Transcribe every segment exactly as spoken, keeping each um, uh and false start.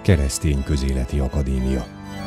Keresztény Közéleti Akadémia.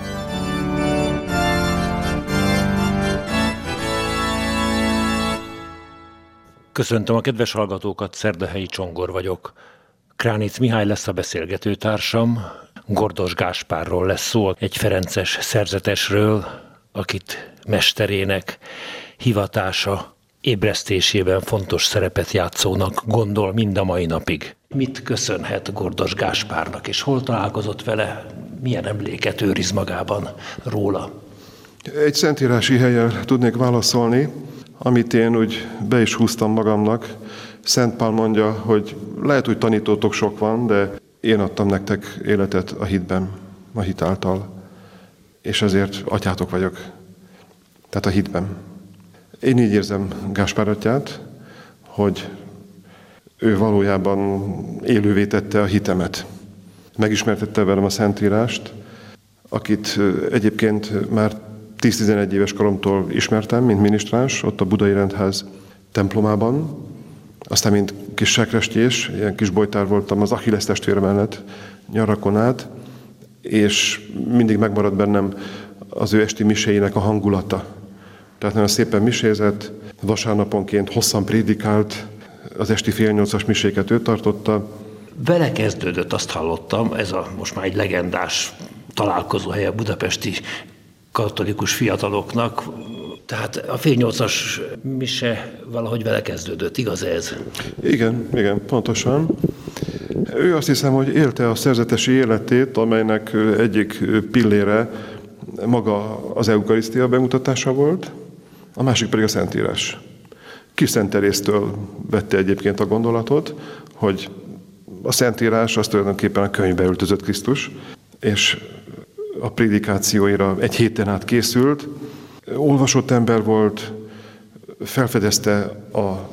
Köszöntöm a kedves hallgatókat, Szerdahelyi Csongor vagyok. Kránic Mihály lesz a beszélgetőtársam, Gordos Gáspárról lesz szó, egy ferences szerzetesről, akit mesterének hivatása ébresztésében fontos szerepet játszónak gondol mind a mai napig. Mit köszönhet Gordos Gáspárnak, és hol találkozott vele, milyen emléket őriz magában róla? Egy szentírási hellyel tudnék válaszolni, amit én úgy be is húztam magamnak. Szent Pál mondja, hogy lehet, hogy tanítótok sok van, de én adtam nektek életet a hitben, a hit által. És ezért atyátok vagyok. Tehát a hitben. Én így érzem Gáspár atyát, hogy ő valójában élővé tette a hitemet. Megismertette velem a Szentírást, akit egyébként már tíz-tizenegy éves koromtól ismertem, mint minisztráns, ott a Budai Rendház templomában. Aztán, mint kis sekrestjés, ilyen kis bojtár voltam az Achilles testvér mellett nyarakon át, és mindig megmaradt bennem az ő esti miséinek a hangulata. Tehát nagyon szépen misézett, vasárnaponként hosszan prédikált, az esti fél nyolcas miséket ő tartotta. Vele kezdődött, azt hallottam, ez a most már egy legendás találkozóhelye a budapesti katolikus fiataloknak. Tehát a fél nyolcas mise valahogy vele kezdődött, igaz ez? Igen, igen, pontosan. Ő azt hiszem, hogy élte a szerzetesi életét, amelynek egyik pillére maga az eukarisztia bemutatása volt, a másik pedig a Szentírás. Kis Szent Teréztől vette egyébként a gondolatot, hogy a Szentírás az tulajdonképpen a könyvbe öltözött Krisztus, és a prédikációira egy héten át készült. Olvasott ember volt, felfedezte a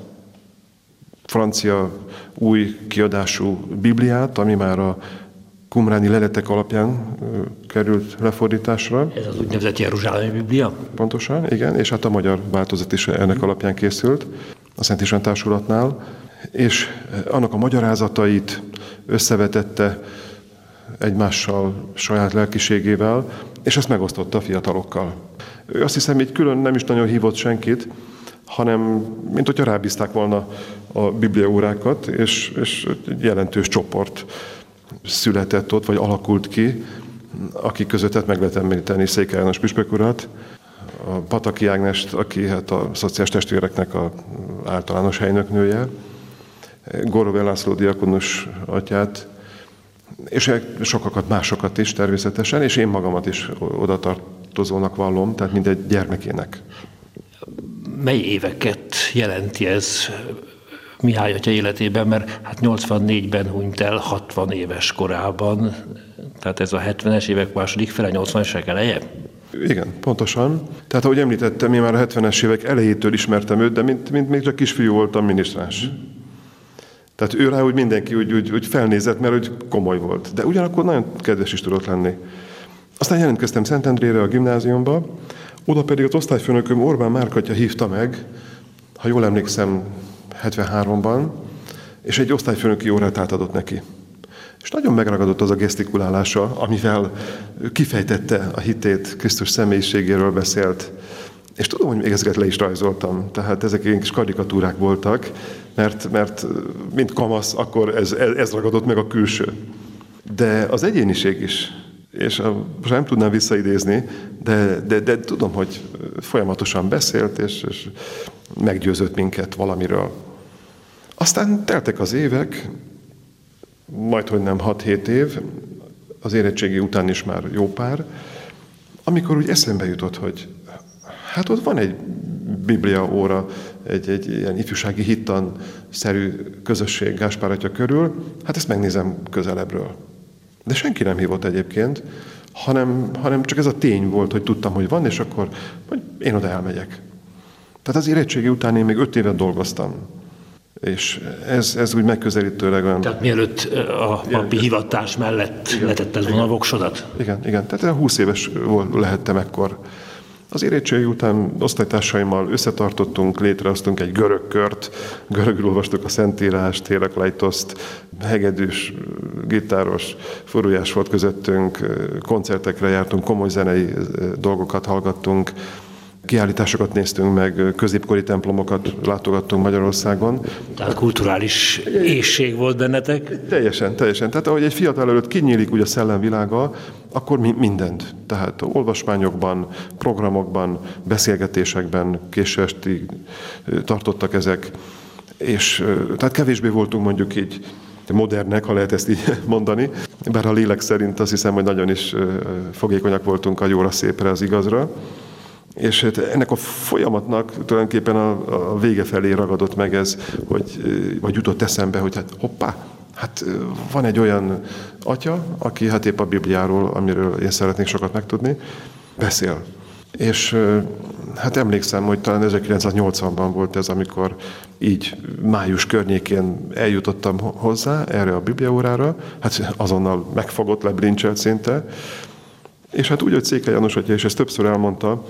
francia új kiadású Bibliát, ami már a qumráni leletek alapján került lefordításra. Ez az úgynevezett Jeruzsálemi Biblia? Pontosan, igen, és hát a magyar változat is ennek alapján készült a Szent István Társulatnál, és annak a magyarázatait összevetette egymással, saját lelkiségével, és ezt megosztotta a fiatalokkal. Ő azt hiszem, így külön nem is nagyon hívott senkit, hanem mint hogyha rábízták volna a bibliaórákat, és, és egy jelentős csoport született ott, vagy alakult ki, akik között hát meg lehet említeni Székely János püspök urat, a Pataki Ágnest, aki hát a szociális testvéreknek az általános helynöknője, Górová László diakonus atyát, és sokakat, másokat is természetesen, és én magamat is oda tartozónak vallom, tehát mindegy gyermekének. Mely éveket jelenti ez Mihály atya életében, mert hát nyolcvannégyben hunyt el hatvan éves korában, tehát ez a hetvenes évek második fele, nyolcvanas évek eleje? Igen, pontosan. Tehát ahogy említettem, én már a hetvenes évek elejétől ismertem őt, de mint, mint még csak kisfiú voltam minisztráns. Tehát ő rá úgy mindenki úgy, úgy, úgy felnézett, mert úgy komoly volt. De ugyanakkor nagyon kedves is tudott lenni. Aztán jelentkeztem Szentendrére a gimnáziumba, oda pedig az osztályfőnököm Orbán Márk-atya hívta meg, ha jól emlékszem, hetvenháromban, és egy osztályfőnöki órát átadott neki. És nagyon megragadott az a gesztikulálása, amivel kifejtette a hitét, Krisztus személyiségéről beszélt. És tudom, hogy még ezeket le is rajzoltam, tehát ezek ilyen kis karikatúrák voltak, mert, mert mint kamasz, akkor ez, ez ragadott meg a külső. De az egyéniség is, és a, most nem tudnám visszaidézni, de, de, de tudom, hogy folyamatosan beszélt, és, és meggyőzött minket valamiről. Aztán teltek az évek, majdhogy nem hat-hét év, az érettségi után is már jó pár, amikor úgy eszembe jutott, hogy hát ott van egy Biblia óra, egy, egy ilyen ifjúsági hittan-szerű közösség Gáspár atya körül, hát ezt megnézem közelebbről. De senki nem hívott egyébként, hanem, hanem csak ez a tény volt, hogy tudtam, hogy van, és akkor hogy én oda elmegyek. Tehát az érettségi után én még öt évet dolgoztam. És ez, ez úgy megközelítőleg olyan... Tehát mielőtt a papi hivatás mellett letetted volna a voksodat? Igen, igen. Tehát húsz éves volt, lehettem ekkor. Az érettségi után osztálytársaimmal összetartottunk, létrehoztunk egy görög kört, görögül olvastuk a Szentírást, Hérakleitoszt, hegedűs, gitáros, furujás volt közöttünk, koncertekre jártunk, komoly zenei dolgokat hallgattunk, kiállításokat néztünk meg, középkori templomokat látogattunk Magyarországon. Tehát kulturális éhség volt bennetek? Teljesen, teljesen. Tehát ahogy egy fiatal előtt kinyílik úgy a szellemvilága, akkor mi, mindent. Tehát olvasmányokban, programokban, beszélgetésekben, késő estig tartottak ezek. És tehát kevésbé voltunk mondjuk így modernek, ha lehet ezt így mondani, bár a lélek szerint azt hiszem, hogy nagyon is fogékonyak voltunk a jóra, szépre, az igazra. És ennek a folyamatnak tulajdonképpen a, a vége felé ragadott meg ez, hogy, vagy jutott eszembe, hogy hát hoppá, hát van egy olyan atya, aki hát épp a Bibliáról, amiről én szeretnék sokat megtudni, beszél. És hát emlékszem, hogy talán ezerkilencszáznyolcvanban volt ez, amikor így május környékén eljutottam hozzá, erre a Bibliaórára, hát azonnal megfogott, leblincselt szinte, és hát úgy, hogy Székely János atya, és ezt többször elmondta,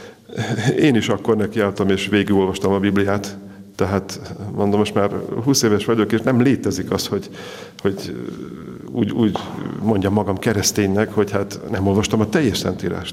én is akkor nekiálltam, és végigolvastam a Bibliát, tehát mondom, most már húsz éves vagyok, és nem létezik az, hogy, hogy úgy, úgy mondjam magam kereszténynek, hogy hát nem olvastam a teljes Szentírást.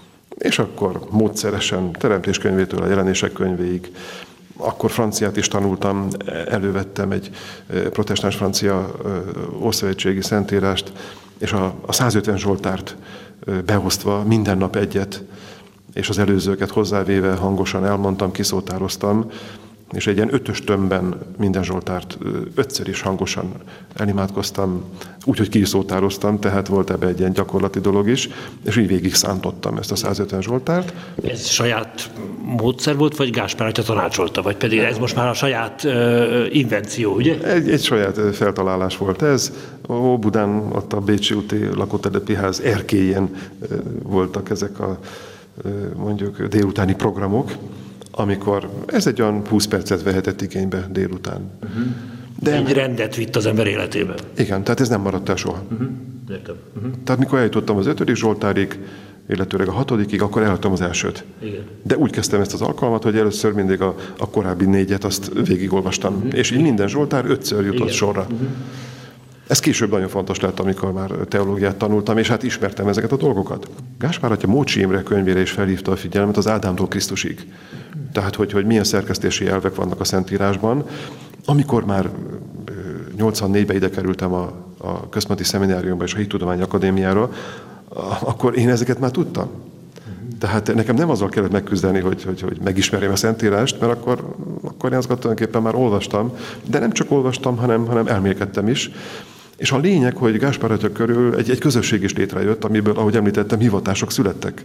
És akkor módszeresen, Teremtéskönyvétől a Jelenések könyvéig, akkor franciát is tanultam, elővettem egy protestáns francia ószövetségi Szentírást, és a, a százötven Zsoltárt behoztva minden nap egyet, és az előzőket hozzávéve hangosan elmondtam, kiszótároztam, és egy ilyen ötös tömbben minden Zsoltárt ötször is hangosan elimádkoztam, úgyhogy ki is szótároztam, tehát volt ebbe egy ilyen gyakorlati dolog is, és így végig szántottam ezt a százötven Zsoltárt. Ez saját módszer volt, vagy Gáspár atya tanácsolta, vagy pedig ez most már a saját uh, invenció, ugye? Egy, egy saját feltalálás volt ez. Óbudán, ott a Bécsi úti lakótelepi ház erkélyén voltak ezek a mondjuk délutáni programok, amikor ez egy olyan húsz percet vehetett igénybe délután. Uh-huh. De egy rendet vitt az ember életébe. Igen, tehát ez nem maradt el soha. Uh-huh. Értem. Uh-huh. Tehát mikor eljutottam az ötödik Zsoltárig, illetőleg a hatodikig, akkor elhagytam az elsőt. Igen. De úgy kezdtem ezt az alkalmat, hogy először mindig a, a korábbi négyet azt végigolvastam. Uh-huh. És így minden Zsoltár ötször jutott Igen. sorra. Uh-huh. Ez később nagyon fontos lett, amikor már teológiát tanultam, és hát ismertem ezeket a dolgokat. Gáspár atya Mócsi Imre könyvére is felhívta a figyelmet az Ádámtól Krisztusig. Tehát, hogy, hogy milyen szerkesztési elvek vannak a Szentírásban. Amikor már nyolcvannégyben ide kerültem a, a Központi Szemináriumba és a Hittudományi Akadémiára, akkor én ezeket már tudtam. Tehát nekem nem azzal kellett megküzdeni, hogy, hogy, hogy megismerjem a Szentírást, mert akkor, akkor én azt tulajdonképpen már olvastam, de nem csak olvastam, hanem, hanem elmélkedtem is. És a lényeg, hogy Gáspár atya körül egy, egy közösség is létrejött, amiből, ahogy említettem, hivatások születtek.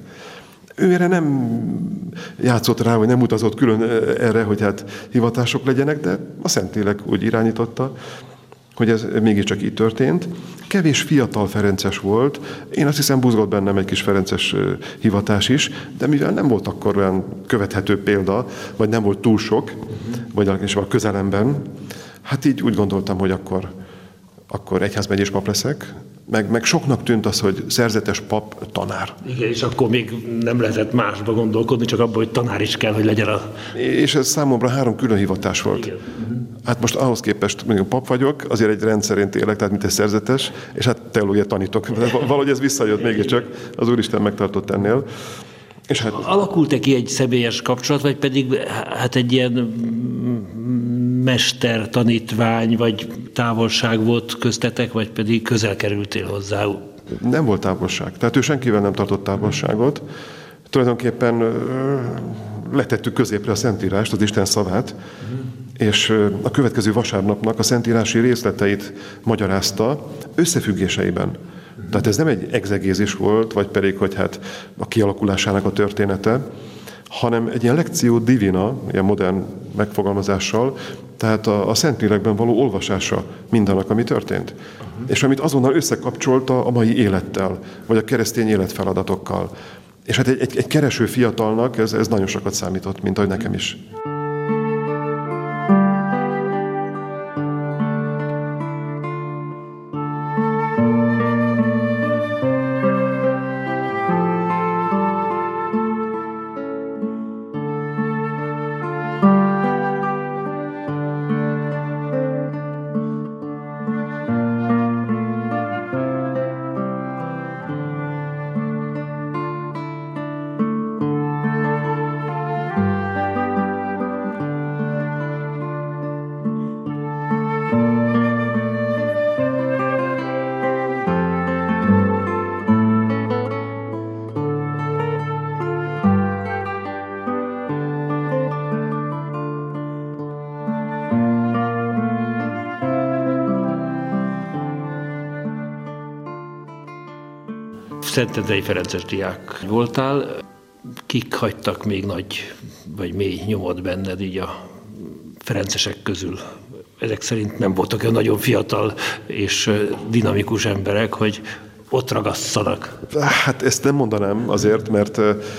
Ő erre nem játszott rá, vagy nem utazott külön erre, hogy hát hivatások legyenek, de a Szentlélek úgy irányította, hogy ez mégiscsak így történt. Kevés fiatal ferences volt, én azt hiszem buzgott bennem egy kis ferences hivatás is, de mivel nem volt akkor olyan követhető példa, vagy nem volt túl sok, vagy a közelemben, hát így úgy gondoltam, hogy akkor, akkor egyházmegyés pap leszek, meg, meg soknak tűnt az, hogy szerzetes pap tanár. Igen, és akkor még nem lehetett másba gondolkodni, csak abban, hogy tanár is kell, hogy legyen a... És ez számomra három külön hivatás volt. Igen. Hát most ahhoz képest, mondjuk pap vagyok, azért egy rendszerint élek, tehát mint egy szerzetes, és hát teológiát tanítok. Valahogy ez visszajött mégiscsak, az Úristen megtartott ennél. És hát... Alakult-e ki egy személyes kapcsolat, vagy pedig hát egy ilyen mester-tanítvány, vagy távolság volt köztetek, vagy pedig közel kerültél hozzá? Nem volt távolság. Tehát ő senkivel nem tartott távolságot. Tulajdonképpen letettük középre a Szentírást, az Isten szavát, és a következő vasárnapnak a szentírási részleteit magyarázta összefüggéseiben. Tehát ez nem egy egzegézis volt, vagy pedig, hogy hát a kialakulásának a története, hanem egy ilyen lekció divina, ilyen modern megfogalmazással, tehát a, a Szentlélekben való olvasása mindannak, ami történt. Uh-huh. És amit azonnal összekapcsolta a mai élettel, vagy a keresztény életfeladatokkal. És hát egy, egy, egy kereső fiatalnak ez, ez nagyon sokat számított, mint ahogy nekem is. Szentendrei ferences diák voltál. Kik hagytak még nagy vagy mély nyomot benned így a ferencesek közül? Ezek szerint nem voltak olyan nagyon fiatal és dinamikus emberek, hogy ott ragasszanak. Hát ezt nem mondanám azért, mert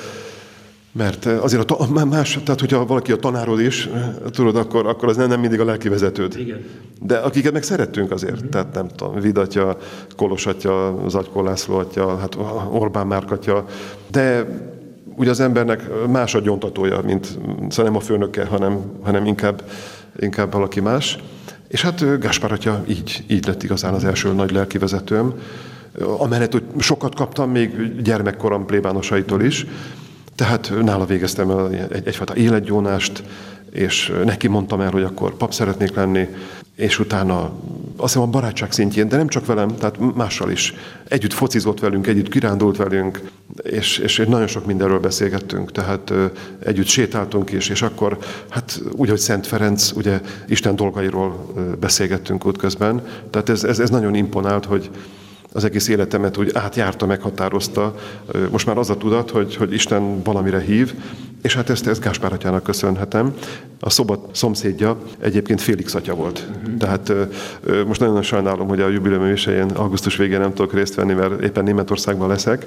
Mert azért a más, tehát hogyha valaki a tanárod is, tudod, akkor, akkor az nem, nem mindig a lelkivezetőd. Igen. De akiket meg szerettünk azért, uh-huh. tehát nem tudom, Vidatja, Kolos atya, Zagykó László atya, hát Orbán Márk atya, de ugye az embernek más a gyontatója, mint szóval nem a főnöke, hanem, hanem inkább, inkább valaki más. És hát Gáspár atya így, így lett igazán az első nagy lelkivezetőm, amellett, hogy sokat kaptam még gyermekkorom plébánosaitól is. Tehát nála végeztem el egy, egyfajta életgyónást, és neki mondtam el, hogy akkor pap szeretnék lenni, és utána azt hiszem a barátság szintjén, de nem csak velem, tehát mással is. Együtt focizott velünk, együtt kirándult velünk, és, és nagyon sok mindenről beszélgettünk, tehát együtt sétáltunk is, és akkor hát úgy, hogy Szent Ferenc, ugye Isten dolgairól beszélgettünk útközben, tehát ez, ez, ez nagyon imponált, hogy az egész életemet úgy átjárta, meghatározta. Most már az a tudat, hogy, hogy Isten valamire hív, és hát ezt, ezt Gáspár atyának köszönhetem. A szoba szomszédja egyébként Félix atya volt. Uh-huh. Tehát most nagyon sajnálom, hogy a jubileum ülésén augusztus végén nem tudok részt venni, mert éppen Németországban leszek,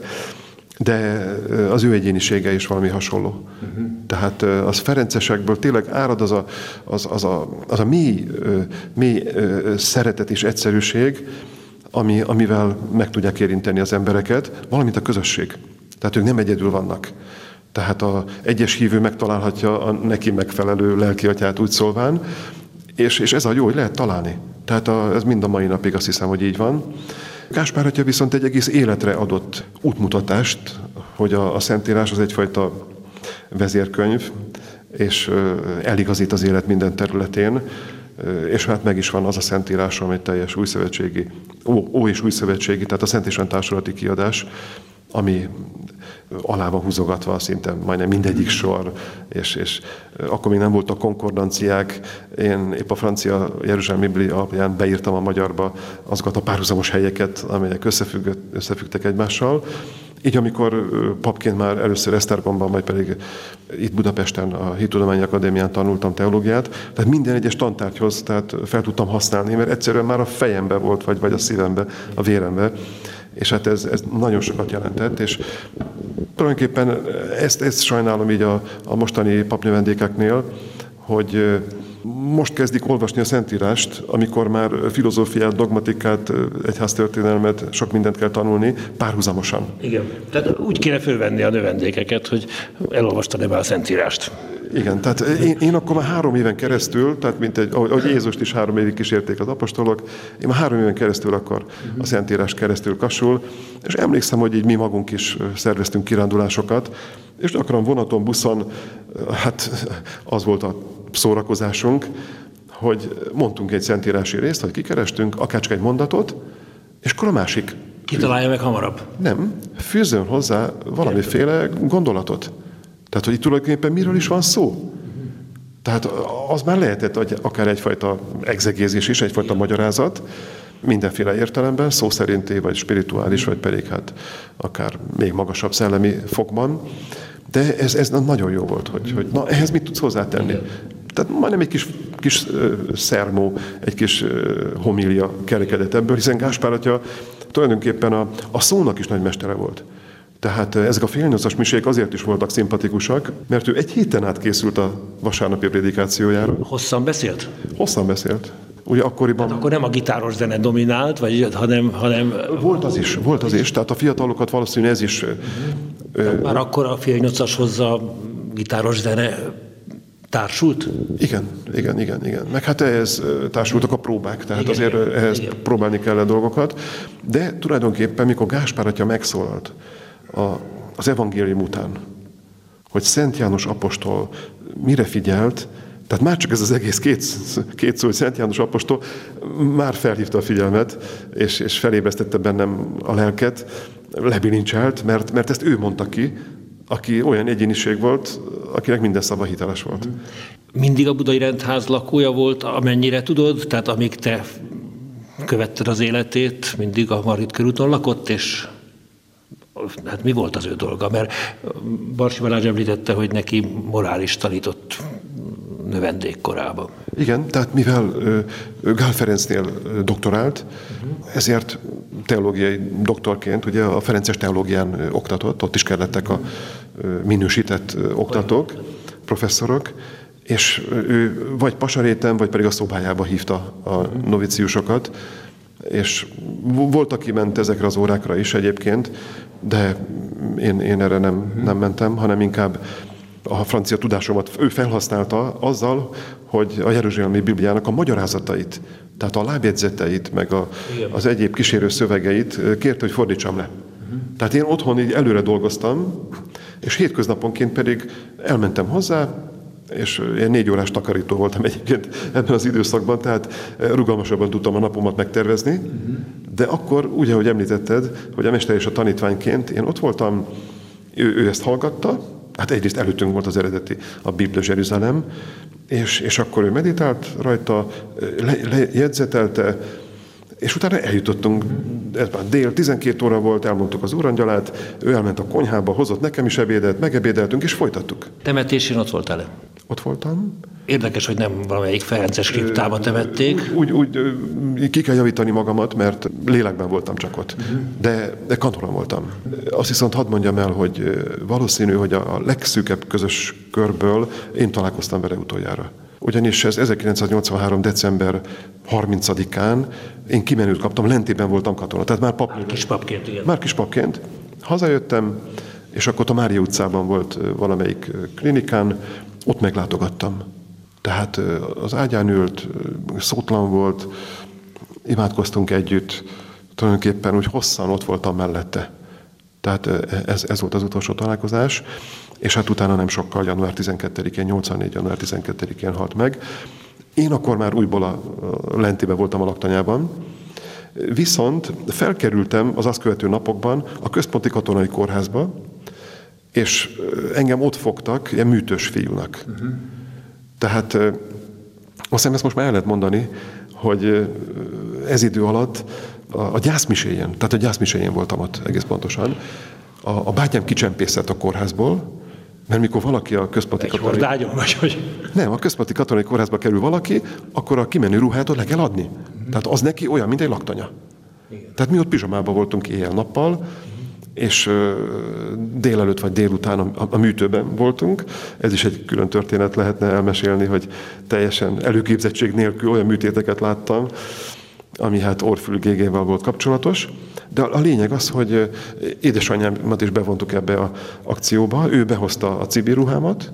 de az ő egyénisége is valami hasonló. Uh-huh. Tehát az ferencesekből tényleg árad az a, az, az a, az a mély, mély szeretet és egyszerűség, Ami, amivel meg tudják érinteni az embereket, valamint a közösség. Tehát ők nem egyedül vannak. Tehát az egyes hívő megtalálhatja a neki megfelelő lelkiatyát úgy szólván, és, és ez a jó, hogy lehet találni. Tehát a, ez mind a mai napig azt hiszem, hogy így van. Gáspár atya viszont egy egész életre adott útmutatást, hogy a, a Szentírás az egyfajta vezérkönyv, és eligazít az élet minden területén, és hát meg is van az a Szentírás, amely teljes újszövetségi, ó, ó és újszövetségi, tehát a Szent István társulati kiadás, ami alá van húzogatva szinte majdnem mindegyik sor, és, és akkor még nem voltak konkordanciák. Én épp a francia Jeruzsálemi Biblia alapján beírtam a magyarba azokat a párhuzamos helyeket, amelyek összefüggtek egymással. Így amikor papként már először Esztergomban, majd pedig itt Budapesten a Hittudományi Akadémián tanultam teológiát, tehát minden egyes tantárgyhoz tehát fel tudtam használni, mert egyszerűen már a fejembe volt, vagy, vagy a szívembe, a vérembe. És hát ez, ez nagyon sokat jelentett, és tulajdonképpen ezt, ezt sajnálom így a, a mostani papnövendékeknél, hogy most kezdik olvasni a Szentírást, amikor már filozófiát, dogmatikát, egyháztörténelmet, sok mindent kell tanulni párhuzamosan. Igen, tehát úgy kéne fölvenni a növendékeket, hogy elolvastad-e be a Szentírást. Igen, tehát én, én akkor már három éven keresztül, tehát mint egy, ahogy Jézust is három évig kísérték az apostolok, én már három éven keresztül akkor a Szentírás keresztül kassul, és emlékszem, hogy így mi magunk is szerveztünk kirándulásokat, és gyakran vonaton, buszon, hát az volt a szórakozásunk, hogy mondtunk egy szentírási részt, hogy kikerestünk, akárcsak egy mondatot, és akkor a másik. Kitalálja meg hamarabb. Nem, fűzzön hozzá valamiféle gondolatot. Tehát, hogy itt tulajdonképpen miről is van szó. Tehát az már lehetett akár egyfajta exegézis is, egyfajta magyarázat, mindenféle értelemben, szó szerinti, vagy spirituális, vagy pedig hát akár még magasabb szellemi fokban. De ez, ez nagyon jó volt, hogy, hogy na, ehhez mit tudsz hozzátenni. Tehát majdnem egy kis, kis uh, szermó, egy kis uh, homília kerekedett ebből, hiszen Gáspár atya tulajdonképpen a, a szónak is nagy mestere volt. Tehát ezek a félnyolcas misék azért is voltak szimpatikusak, mert ő egy héten át készült a vasárnapi prédikációjára. Hosszan beszélt? Hosszan beszélt. Ugye akkoriban... Tehát akkor nem a gitáros zene dominált, vagy, hanem, hanem... Volt az is, volt az is. Tehát a fiatalokat valószínűleg ez is... Uh-huh. Már akkor a fél nyolcashoz a gitáros zene társult? Igen, igen, igen, igen. Meg hát ehhez társultak a próbák, tehát igen, azért ehhez igen. próbálni kellett dolgokat. De tulajdonképpen, mikor Gáspár atya megszólalt a, az evangélium után, hogy Szent János apostol mire figyelt, tehát már csak ez az egész két, két szó, hogy Szent János apostol már felhívta a figyelmet, és, és felébresztette bennem a lelket, lebilincselt, mert, mert ezt ő mondta ki, aki olyan egyéniség volt, akinek minden szava hiteles volt. Mindig a Budai Rendház lakója volt, amennyire tudod, tehát amíg te követted az életét, mindig a Margit körúton lakott, és Hát mi volt az ő dolga? Mert Barsi Balázs említette, hogy neki morális tanított növendékkorában. Igen, tehát mivel Gál Ferencnél doktorált, uh-huh. ezért teológiai doktorként, ugye a Ferences teológián oktatott, ott is kellettek a minősített oktatók, professzorok, és ő vagy Pasaréten, vagy pedig a szobájába hívta a noviciusokat, és volt, aki ment ezekre az órákra is egyébként, de én, én erre nem, nem mentem, hanem inkább a francia tudásomat ő felhasználta azzal, hogy a Jeruzsálemi Bibliának a magyarázatait, tehát a lábjegyzeteit, meg a, az egyéb kísérő szövegeit kérte, hogy fordítsam le. Uh-huh. Tehát én otthon így előre dolgoztam, és hétköznaponként pedig elmentem hozzá, és én négy órás takarító voltam egyébként ebben az időszakban, tehát rugalmasabban tudtam a napomat megtervezni, uh-huh. de akkor, úgy, ahogy említetted, hogy a mester és a tanítványként én ott voltam, ő, ő ezt hallgatta, hát egyrészt előttünk volt az eredeti, a Biblia Jeruzsálem, és, és akkor ő meditált rajta, le, lejegyzetelte, és utána eljutottunk, ez már dél, tizenkét óra volt, elmondtuk az úrangyalát, ő elment a konyhába, hozott nekem is ebédet, megebédeltünk, és folytattuk. Temetésén ott voltál-e? Ott voltam. Érdekes, hogy nem valamelyik ferences kriptában temették. Úgy, úgy, úgy ki kell javítani magamat, mert lélekben voltam csak ott. Uh-huh. De, de kanoron voltam. Azt viszont hadd mondjam el, hogy valószínű, hogy a legszűkebb közös körből én találkoztam vele utoljára. Ugyanis ez ezerkilencszáznyolcvanhárom. december harmincadikán én kimenőt kaptam, Lentében voltam katona. Tehát már pap... Már kispapként, igen. Már kispapként. Hazajöttem, és akkor a Mária utcában volt valamelyik klinikán, ott meglátogattam. Tehát az ágyán ült, szótlan volt, imádkoztunk együtt, tulajdonképpen úgy hosszan ott voltam mellette. Tehát ez, ez volt az utolsó találkozás, és hát utána nem sokkal, január tizenkettedikén, nyolcvannégy. január tizenkettedikén halt meg. Én akkor már újból a Lentibe voltam a laktanyában, viszont felkerültem az azt követő napokban a Központi Katonai Kórházba, és engem ott fogtak ilyen műtős fiúnak. Uh-huh. Tehát azt hiszem, ezt most már el lehet mondani, hogy ez idő alatt a, a gyászmiséjén, tehát a gyászmiséjén voltam ott egész pontosan. A, a bátyám kicsempészett a kórházból, mert mikor valaki a központi Egy katonai... hordágyon vagy, hogy... Nem, a központi katonai kórházba kerül valaki, akkor a kimenő ruhát le kell adni. Uh-huh. Tehát az neki olyan, mint egy laktanya. Igen. Tehát mi ott pizsamában voltunk éjjel-nappal, uh-huh. és uh, délelőtt vagy délután a, a műtőben voltunk. Ez is egy külön történet lehetne elmesélni, hogy teljesen előképzettség nélkül olyan műtéteket láttam, ami hát orrfül-gégével volt kapcsolatos. De a lényeg az, hogy édesanyámat is bevontuk ebbe az akcióba. Ő behozta a civil ruhámat,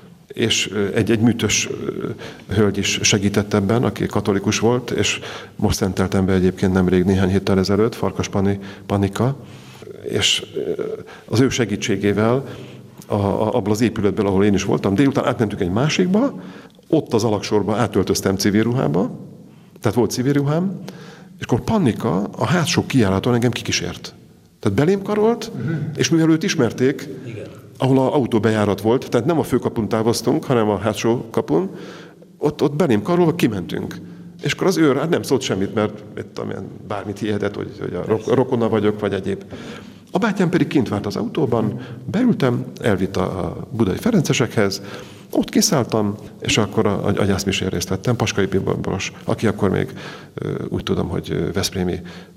és egy, egy műtös hölgy is segített ebben, aki katolikus volt, és most szenteltem be egyébként nemrég, néhány héttel ezelőtt, Farkas Pani, Panika, és az ő segítségével a, a, abban az épületből, ahol én is voltam, délután átmentünk egy másikba, ott az alaksorba átöltöztem civil ruhába, tehát volt civil ruhám, és akkor Pannika a hátsó kijáraton engem kikísért. Tehát belém karolt, uh-huh. és mivel őt ismerték, igen. ahol az autóbejárat volt, tehát nem a főkapun távoztunk, hanem a hátsó kapun, ott, ott belém karolva kimentünk. És akkor az őr hát nem szólt semmit, mert amilyen, bármit hihetett, hogy, hogy a rokona vagyok, vagy egyéb. A bátyám pedig kint várt az autóban, beültem, elvitt a budai ferencesekhez, ott kiszálltam, és akkor a, a gyászmisén részt vettem, Paskai Bimboros, aki akkor még úgy tudom, hogy veszprémi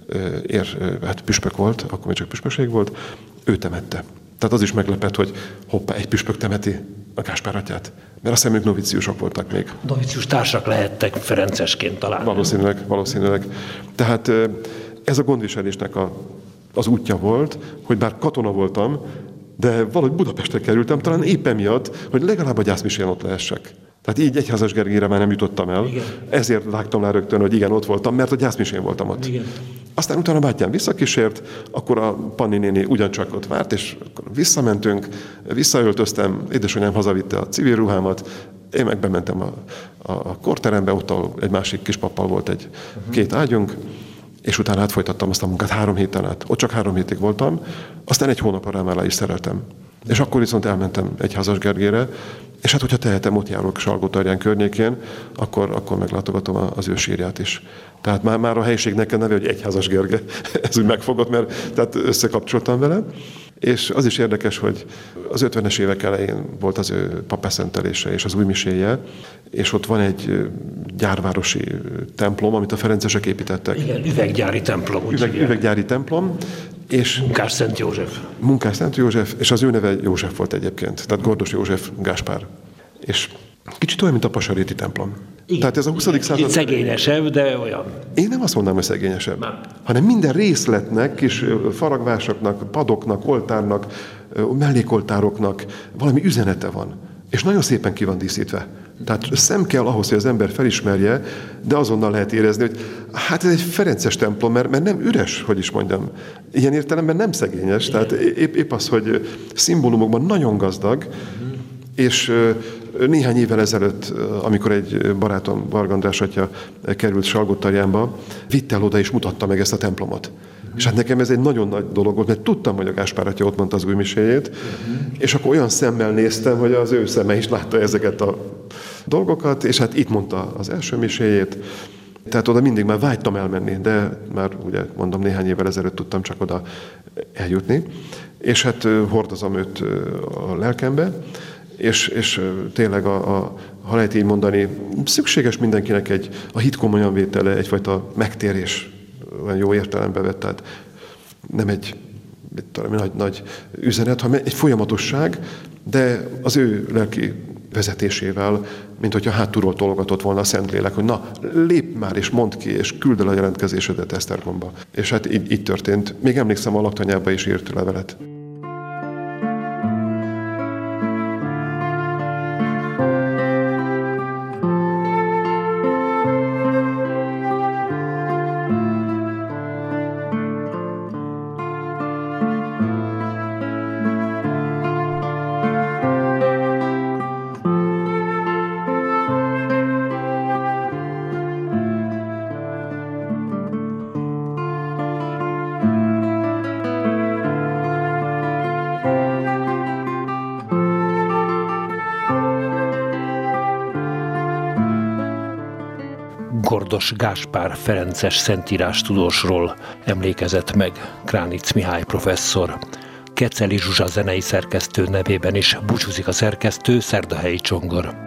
ér, hát püspök volt, akkor még csak püspökség volt, ő temette. Tehát az is meglepett, hogy hoppá, egy püspök temeti a Gáspár atyát. Mert azt hiszem, ők noviciusok voltak még. Novicius társak lehettek ferencesként talán. Valószínűleg, valószínűleg. Tehát ez a gondviselésnek a, az útja volt, hogy bár katona voltam, de valahogy Budapestre kerültem, talán éppen miatt, hogy legalább a gyászmisén ott lehessek. Tehát így Egyházas Gergelyre már nem jutottam el. Igen. Ezért vágtam rá rögtön, hogy igen, ott voltam, mert a gyászmisén voltam ott. Igen. Aztán utána a bátyám visszakísért, akkor a Panni néni ugyancsak ott várt, és akkor visszamentünk, visszaöltöztem, édesanyám hazavitte a civil ruhámat, én meg bementem a, a, a korterembe, ott ahol egy másik kispappal volt egy uh-huh. két ágyunk, és utána átfolytattam azt a munkát három héten át. Ott csak három hétig voltam, aztán egy hónapra rá már le is szereltem. És akkor viszont elmentem Egyházas Gergelyre, és hát, hogyha tehetem, ott járok Salgótarján környékén, akkor, akkor meglátogatom az ő sírját is. Tehát már, már a helyiségnek a neve, hogy Egyházas Gergely, ez úgy megfogott, mert tehát összekapcsoltam vele. És az is érdekes, hogy az ötvenes évek elején volt az ő papeszentelése és az újmiséje, és ott van egy gyárvárosi templom, amit a ferencesek építettek. Igen, üveggyári templom. Üveg, üveggyári templom. És Munkás Szent József. Munkás Szent József, és az ő neve József volt egyébként, tehát Gordos József Gáspár. És kicsit olyan, mint a pasaréti templom. Igen. Tehát ez a huszadik század... Szegényesebb, de olyan. Én nem azt mondanám, hogy szegényesebb, Nem. hanem minden részletnek, kis faragvásoknak, padoknak, oltárnak, mellékoltároknak valami üzenete van. És nagyon szépen ki van díszítve. Tehát szem kell ahhoz, hogy az ember felismerje, de azonnal lehet érezni, hogy hát ez egy ferences templom, mert, mert nem üres, hogy is mondjam. Ilyen értelemben nem szegényes. Tehát épp, épp az, hogy szimbólumokban nagyon gazdag, és néhány évvel ezelőtt, amikor egy barátom, Varga András atya került Salgótarjánba, vitt el oda és mutatta meg ezt a templomot. És hát nekem ez egy nagyon nagy dolog volt, mert tudtam, hogy a Gáspár atya ott mondta az újmiséjét, uh-huh. és akkor olyan szemmel néztem, hogy az ő szeme is látta ezeket a dolgokat, és hát itt mondta az első miséjét. Tehát oda mindig már vágytam elmenni, de már ugye mondom, néhány évvel ezelőtt tudtam csak oda eljutni. És hát hordozom őt a lelkembe, és, és tényleg, a, a, ha lehet így mondani, szükséges mindenkinek egy, a hit komolyan vétele, egyfajta megtérés, olyan jó értelembe vett, tehát nem egy tudom, nagy, nagy üzenet, hanem egy folyamatosság, de az ő lelki vezetésével, mint hogyha hátulról tologatott volna a Szentlélek, hogy na, lépj már és mondd ki, és küld el a jelentkezésedet Esztergomba. És hát így, így történt. Még emlékszem, a laktanyába is írt levelet. Gordos Gáspár ferences szentírástudósról emlékezett meg Kránitz Mihály professzor. Keceli Zsuzsa zenei szerkesztő nevében is búcsúzik a szerkesztő, Szerdahelyi Csongor.